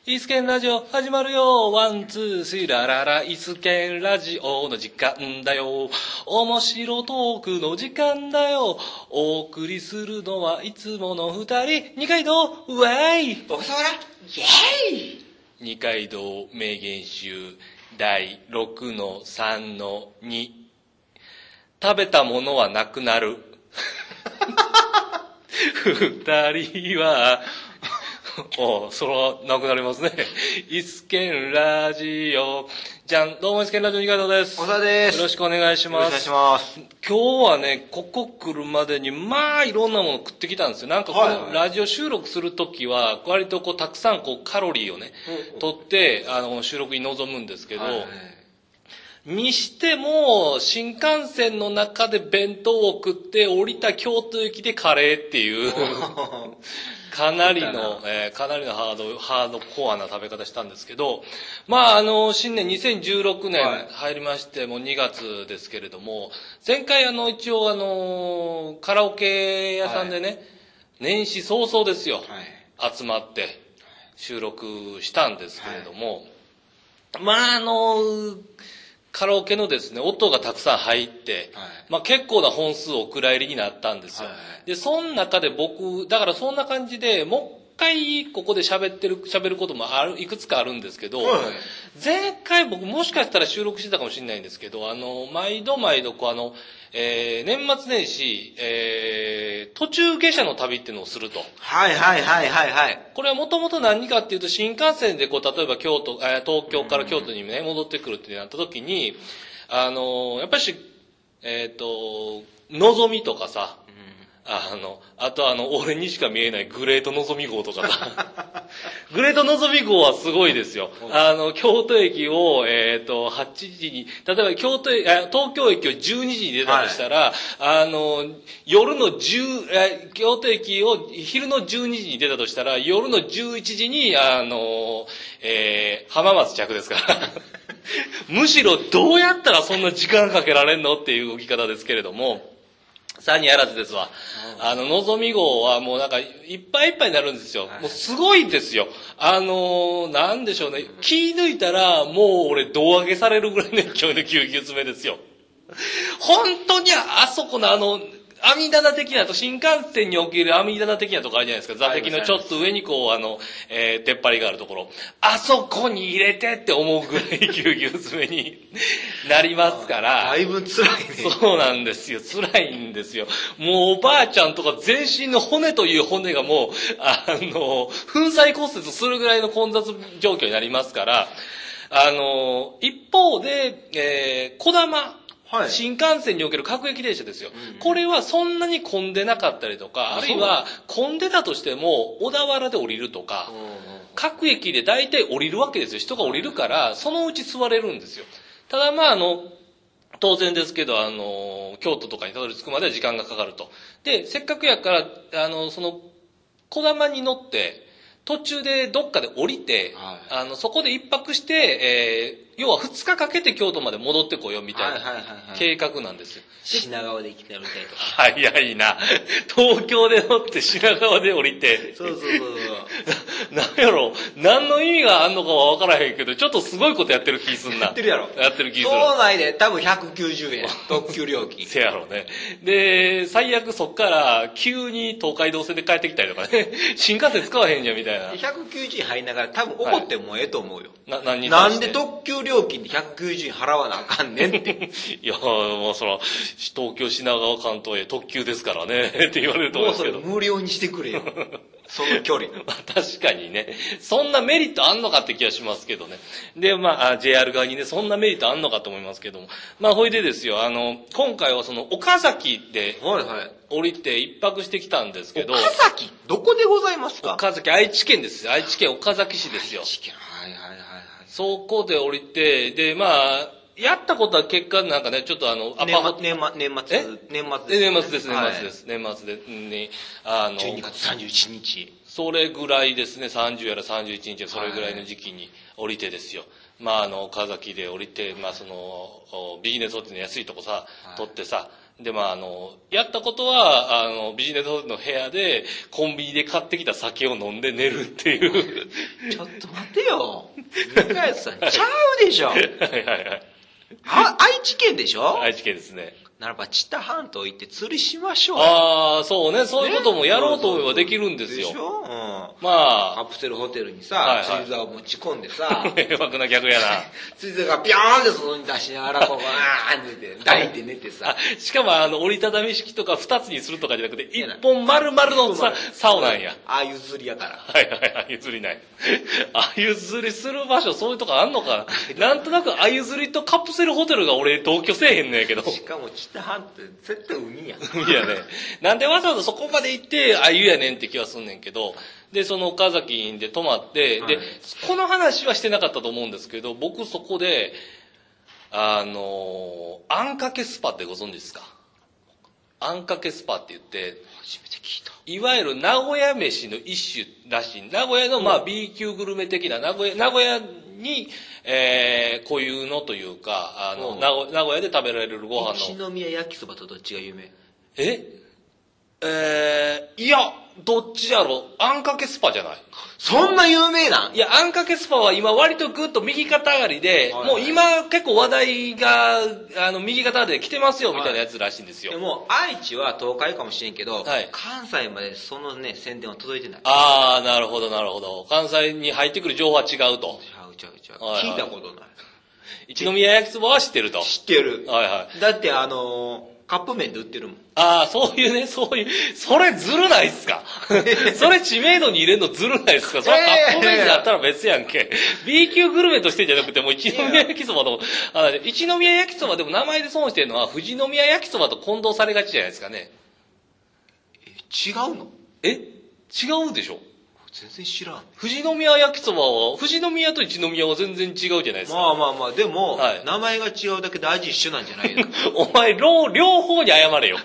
イスケンラジオ始まるよ。ワン、ツー、スリラララ。イスケンラジオの時間だよ。面白トークの時間だよ。お送りするのはいつもの二人。二階堂、ウェイ。 小笠原、イェイ。 二階堂名言集第6-3-2。食べたものはなくなる。二人は、それはなくなりますね。イスケンラジオ。じゃん、どうもイスケンラジオ二階堂です。 小笠原です。 よろしくお願いします。 よろしくお願いします。 今日はね、ここ来るまでに、まあ、いろんなもの食ってきたんですよ。なんかこのラジオ収録するときは、割とこう、たくさんこう、カロリーをね、取って、収録に臨むんですけど、にしても、新幹線の中で弁当を食って、降りた京都駅でカレーっていう、かなりのハードコアな食べ方したんですけど、まあ新年2016年入りまして、もう2月ですけれども、前回一応カラオケ屋さんでね、年始早々ですよ、集まって収録したんですけれども、まあカラオケのですね、音がたくさん入って、まあ結構な本数お蔵入りになったんですよ。で、その中でだからそんな感じで、もう一回ここで喋ることもいくつかあるんですけど、前回僕もしかしたら収録してたかもしれないんですけど、毎度こう年末年始、途中下車の旅っていうのをすると。これはもともと何かっていうと、新幹線でこう、例えば東京から京都にね、戻ってくるってなった時に、やっぱりのぞみとかさ、あと俺にしか見えないグレートのぞみ号とかさ、グレートのぞみ号はすごいですよ。京都駅を、8時に、例えば東京駅を12時に出たとしたら、京都駅を昼の12時に出たとしたら、夜の11時に、浜松着ですから。むしろどうやったらそんな時間かけられんのっていう動き方ですけれども、さにあらずですわ。のぞみ号はもうなんかいっぱいいっぱいになるんですよ。もうすごいですよ。なんでしょうね。気抜いたらもう俺胴上げされるぐらいの勢いのぎゅうぎゅう詰めですよ。本当にあそこの網棚的なと、新幹線における網棚的なとこあるじゃないですか。座席のちょっと上にこう出っ張りがあるところ。あそこに入れてって思うぐらいぎゅうぎゅう詰めになりますから。 だいぶ辛いね。 そうなんですよ。辛いんですよ。もうおばあちゃんとか全身の骨という骨がもう、粉砕骨折するぐらいの混雑状況になりますから、一方で、小玉、新幹線における各駅電車ですよ。これはそんなに混んでなかったりとか、あるいは混んでたとしても小田原で降りるとか、各駅で大体降りるわけですよ。人が降りるから、そのうち座れるんですよ。ただまあ当然ですけど、京都とかにたどり着くまでは時間がかかると。で、せっかくやから、その、小玉に乗って、途中でどっかで降りて、そこで一泊して、要は2日かけて京都まで戻ってこようみたいな計画なんですよ。 品川で来てみたいとか。 早いな。東京で乗って品川で降りて。 そう。 なんやろ、何の意味があんのかは分からへんけど、ちょっとすごいことやってる気すんな。 やってるやろ。 やってる気する。 島内で多分190円。特急料金。 せやろね。で、最悪そっから急に東海道線で帰ってきたりとかね。新幹線使わへんじゃんみたいな。 190円入りながら多分怒ってもええと思うよ。 なんで特急料金で190円払わなあかんねんって。 いや、もう東京品川関東へ特急ですからねって言われると思うんですけど。 もうそれ無料にしてくれよ。その距離。 確かにね。そんなメリットあんのかって気がしますけどね。で、JR 側にね、そんなメリットあんのかと思いますけども。ほいでですよ、今回は岡崎で、降りて一泊してきたんですけど。 岡崎どこでございますか？ 岡崎、愛知県ですよ。愛知県岡崎市ですよ。 愛知県、 そこで降りて、で、やったことは結果なんかね、ちょっと年末です。 年末で、ね、 12月31日。 それぐらいですね、30やら31日やそれぐらいの時期に降りてですよ。岡崎で降りて、ビジネスホテルの安いとこさ、取ってさ、で、やったことは、ビジネスホテルの部屋で、コンビニで買ってきた酒を飲んで寝るっていう。 ちょっと待てよ。向井さん、ちゃうでしょ。 はいはいはい。 愛知県でしょ？ 愛知県ですね。 ならば、知多半島行って釣りしましょう。 ああ、そうね。そういうこともやろうと思えばできるんですよ。 でしょ？うん。 まカプセルホテルにさ、 はいはい、 釣り竿を持ち込んでさ、 迷惑な客やな。 釣り竿がビョーンって外に出しながら、こう、あーって寝て、抱いて寝てさ。 しかも折りたたみ式とか2つにするとかじゃなくて、1本丸々の竿なんや。 ああいう釣りやから。 はいはい、あゆ釣りない。あゆ釣りする場所、そういうとこあんのかな。なんとなくあゆ釣りとカプセルホテルが俺同居せえへんのやけど。 しかも知多半島って絶対海やん。 海やね。なんでわざわざそこまで行ってあゆやねんって気はすんねんけど、で、その岡崎で泊まって、で、この話はしてなかったと思うんですけど、僕そこで、あんかけスパってご存知ですか？あんかけスパって言って、 初めて聞いた。 いわゆる名古屋飯の一種らしい。名古屋のまあ B 級グルメ的な、名古屋に、固有のというか、名古屋で食べられるご飯の。 一宮焼きそばとどっちが有名？ いや、どっちやろ？あんかけスパじゃない？ そんな有名なん？ いや、あんかけスパは今割とぐっと右肩上がりで、もう今結構話題が、右肩上がりで来てますよみたいなやつらしいんですよ。 でも、愛知は東海かもしれんけど、 はい、 関西までそのね、宣伝は届いてない。 ああ、なるほどなるほど。関西に入ってくる情報は違うと。 ちゃう。はいはい、聞いたことない。 一宮焼きそばは知ってると。 知ってる。 はいはい。 だってカップ麺で売ってるもん。 ああ、そういうね、それずるないっすか？それ知名度に入れるのずるないっすか？それカップ麺だったら別やんけ。B 級グルメとしてじゃなくて、もう一宮焼きそばと、一宮焼きそばでも名前で損してるのは、富士宮焼きそばと混同されがちじゃないですかね。 違うの？ 違うでしょ？ 全然知らん。 富士宮焼きそばは、富士宮と一宮は全然違うじゃないですか。 まあ、でも、はい、名前が違うだけで味一緒なんじゃないの？ お前、両方に謝れよ。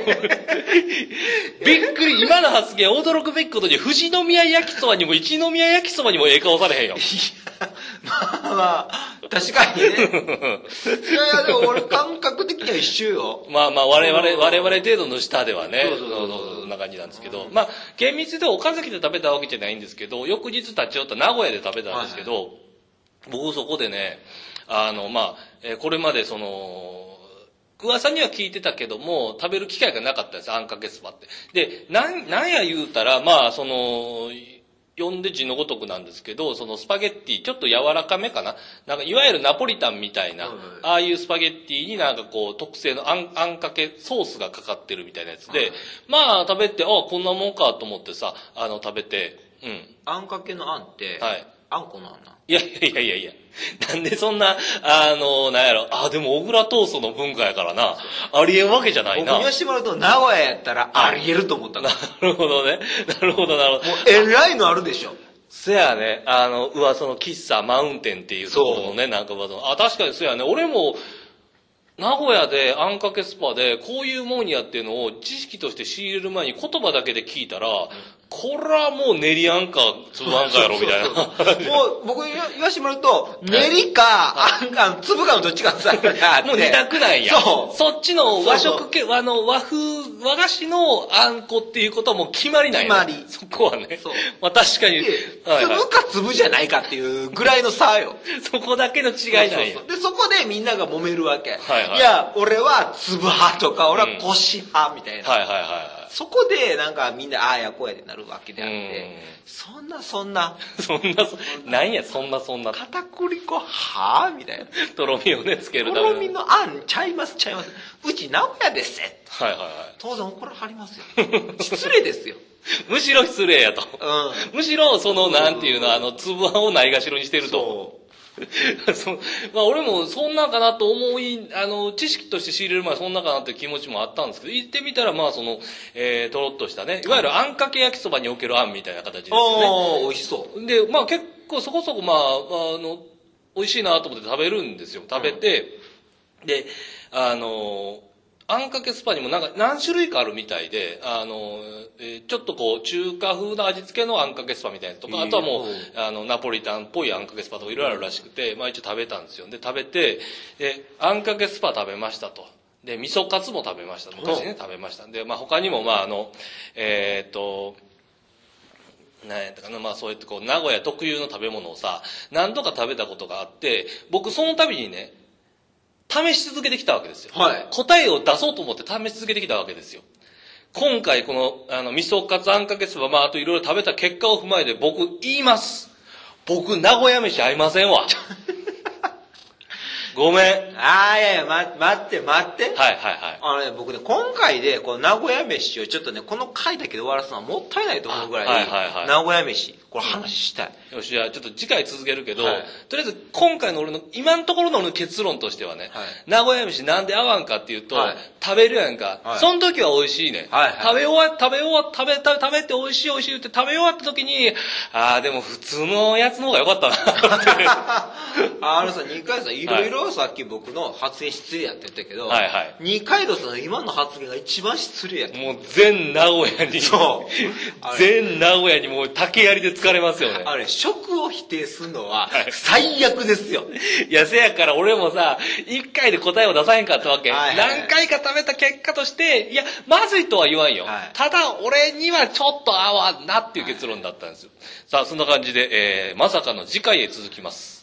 びっくり、今の発言驚くべきことに、富士宮焼きそばにも一宮焼きそばにも顔されへんよ。 まあ、確かにね。いや、でも俺感覚的には一緒よ。 まあ、我々程度の下ではね、そんな感じなんですけど、まあ、厳密で岡崎で食べたわけじゃないんですけど、翌日立ち寄った名古屋で食べたんですけど、僕そこでね、これまで噂には聞いてたけども、食べる機会がなかったです、あんかけスパって。で、なんや言うたら、読んで字のごとくなんですけど、そのスパゲッティ、ちょっと柔らかめかな。なんか、いわゆるナポリタンみたいな、ああいうスパゲッティになんかこう、特製のあんかけソースがかかってるみたいなやつで、まあ、食べて、こんなもんかと思ってさ、食べて、 あんかけのあんって、はい。あんこのあんな。 いや。なんでそんな、なんやろ、でも小倉トーストの文化やからな、ありえんわけじゃないな。 僕にはしてもらうと、名古屋やったらありえると思ったの。 なるほどね。なるほど。 もう、えらいのあるでしょ。 そやね、噂の喫茶マウンテンっていうところのね、なんか確かにそやね、俺も、名古屋であんかけスパでこういうもんやっていうのを知識として仕入れる前に言葉だけで聞いたら、こらもう練りあんか粒あんかやろみたいな。もう僕言わしてもらうと、練りかあんか粒かのどっちかさ。 もう二択なんや。そっちの和食系、和菓子のあんこっていうことはもう決まりない。 決まり。 そこはね。まあ確かに。 粒か粒じゃないかっていうぐらいの差よ。 そこだけの違いなんや。 で、そこでみんなが揉めるわけ。いや、俺は粒派とか、俺は腰派みたいな。そこでなんかみんなああやこうやってなるわけであって、そんな。 なんやそんな。 片栗粉はみたいな。 とろみをね、つけるためとろみのあんちゃいます。うち名古屋ですって。当然怒らはりますよ。失礼ですよ。 むしろ失礼やと。むしろなんていうの、粒あんをないがしろにしてると。俺もそんなんかなと思い、知識として仕入れる前はそんなかなって気持ちもあったんですけど、行ってみたらとろっとしたね、いわゆるあんかけ焼きそばにおけるあんみたいな形ですよね。 美味しそう。 で、結構そこそこ美味しいなと思って食べるんですよ。食べて、で、あんかけスパにもなんか何種類かあるみたいで、ちょっとこう中華風な味付けのあんかけスパみたいなとか、あとはもうナポリタンっぽいあんかけスパとかいろいろあるらしくて、一応食べたんですよ。で、食べて、あんかけスパ食べましたと。で、味噌カツも食べました。昔ね、食べました。で、他にもなんやったかな、まあそうやってこう、名古屋特有の食べ物をさ、何度か食べたことがあって、僕その度にね、試し続けてきたわけですよ。はい。答えを出そうと思って試し続けてきたわけですよ。今回この、味噌カツあんかけそば、まああといろいろ食べた結果を踏まえて僕言います。僕、名古屋飯合いませんわ。ごめん。 いや、待って。はい。僕ね、今回で、この名古屋飯をちょっとね、この回だけで終わらすのはもったいないと思うぐらい、名古屋飯、これ話したい。 よし、じゃあちょっと次回続けるけど、とりあえず今回の今のところの俺の結論としてはね、名古屋飯なんで合わんかっていうと、食べるやんか。その時は美味しいね。食べて美味しいって食べ終わった時に、でも普通のやつの方が良かったなって。 さ、2回さ、いろいろさっき僕の発言失礼やって言ったけど、二階堂さんの今の発言が一番失礼やった。 もう全名古屋に、全名古屋にもう竹槍で疲れますよね。 食を否定するのは最悪ですよ。 いや、せやから俺もさ、1回で答えを出さへんかったわけ。何回か食べた結果として、いや、まずいとは言わんよ。ただ、俺にはちょっと合わんなっていう結論だったんですよ。さあ、そんな感じで、まさかの次回へ続きます。